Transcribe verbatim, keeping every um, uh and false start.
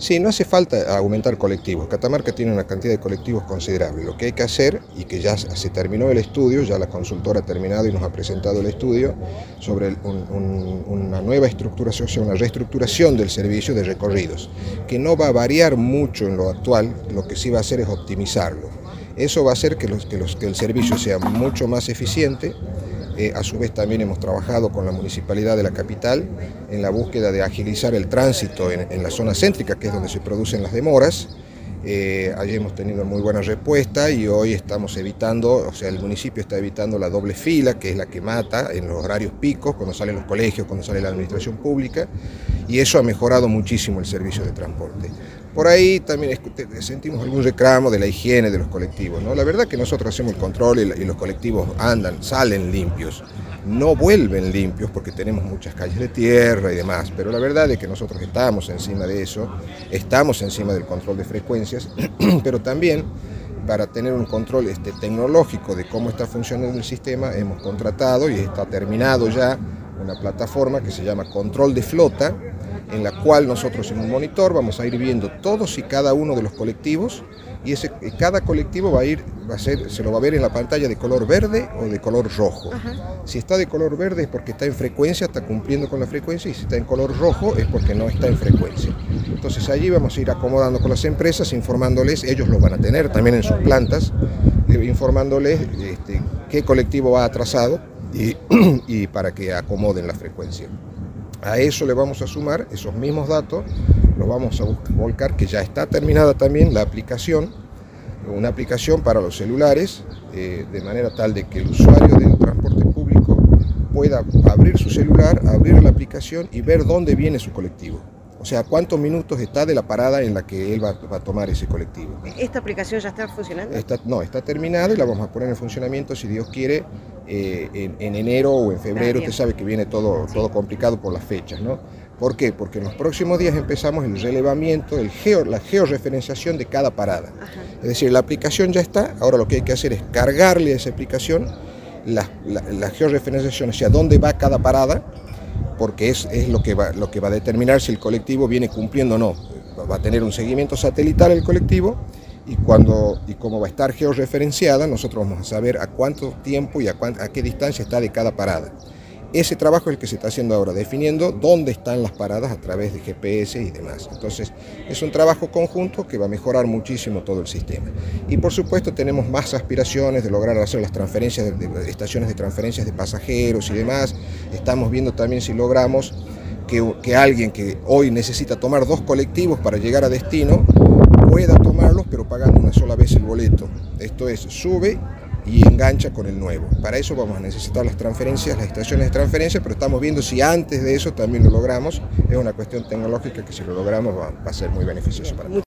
Sí, no hace falta aumentar colectivos. Catamarca tiene una cantidad de colectivos considerable. Lo que hay que hacer, y que ya se terminó el estudio, ya la consultora ha terminado y nos ha presentado el estudio, sobre un, un, una nueva estructuración, o sea, una reestructuración del servicio de recorridos, que no va a variar mucho en lo actual, lo que sí va a hacer es optimizarlo. Eso va a hacer que, los, que, los, que el servicio sea mucho más eficiente. Eh, a su vez también hemos trabajado con la Municipalidad de la capital en la búsqueda de agilizar el tránsito en, en la zona céntrica, que es donde se producen las demoras. Eh, allí hemos tenido muy buena respuesta y hoy estamos evitando, o sea, el municipio está evitando la doble fila, que es la que mata en los horarios picos, cuando salen los colegios, cuando sale la administración pública, y eso ha mejorado muchísimo el servicio de transporte. Por ahí también sentimos algún reclamo de la higiene de los colectivos, ¿no? La verdad que nosotros hacemos el control y los colectivos andan, salen limpios, no vuelven limpios porque tenemos muchas calles de tierra y demás, pero la verdad es que nosotros estamos encima de eso, estamos encima del control de frecuencias, pero también para tener un control este, tecnológico de cómo está funcionando el sistema, hemos contratado y está terminado ya una plataforma que se llama Control de Flota, en la cual nosotros en un monitor vamos a ir viendo todos y cada uno de los colectivos, y ese, cada colectivo va a ir, va a ser, se lo va a ver en la pantalla de color verde o de color rojo. Ajá. Si está de color verde es porque está en frecuencia, está cumpliendo con la frecuencia, y si está en color rojo es porque no está en frecuencia. Entonces allí vamos a ir acomodando con las empresas, informándoles, ellos lo van a tener también en sus plantas, informándoles este, qué colectivo va atrasado y, y para que acomoden la frecuencia. A eso le vamos a sumar esos mismos datos, los vamos a volcar, que ya está terminada también la aplicación, una aplicación para los celulares, eh, de manera tal de que el usuario del transporte público pueda abrir su celular, abrir la aplicación y ver dónde viene su colectivo. O sea, cuántos minutos está de la parada en la que él va, va a tomar ese colectivo. ¿Esta aplicación ya está funcionando? Está, no, está terminada y la vamos a poner en funcionamiento, si Dios quiere, eh, en, en enero o en febrero. Usted sabe que viene todo, todo complicado por las fechas, ¿no? ¿Por qué? Porque en los próximos días empezamos el relevamiento, el geo, la georreferenciación de cada parada. Ajá. Es decir, la aplicación ya está, ahora lo que hay que hacer es cargarle a esa aplicación la, la, la georreferenciación, o sea, dónde va cada parada, porque es, es lo, que va, lo que va a determinar si el colectivo viene cumpliendo o no. Va a tener un seguimiento satelital el colectivo, y, cuando, y como va a estar georreferenciada, nosotros vamos a saber a cuánto tiempo y a, cuánto, a qué distancia está de cada parada. Ese trabajo es el que se está haciendo ahora, definiendo dónde están las paradas a través de G P S y demás. Entonces, es un trabajo conjunto que va a mejorar muchísimo todo el sistema. Y por supuesto tenemos más aspiraciones de lograr hacer las transferencias, de, de estaciones de transferencias de pasajeros y demás. Estamos viendo también si logramos que, que alguien que hoy necesita tomar dos colectivos para llegar a destino, pueda tomarlos pero pagando una sola vez el boleto. Esto es, sube y engancha con el nuevo. Para eso vamos a necesitar las transferencias, las estaciones de transferencia, pero estamos viendo si antes de eso también lo logramos. Es una cuestión tecnológica que si lo logramos va, va a ser muy beneficioso para nosotros.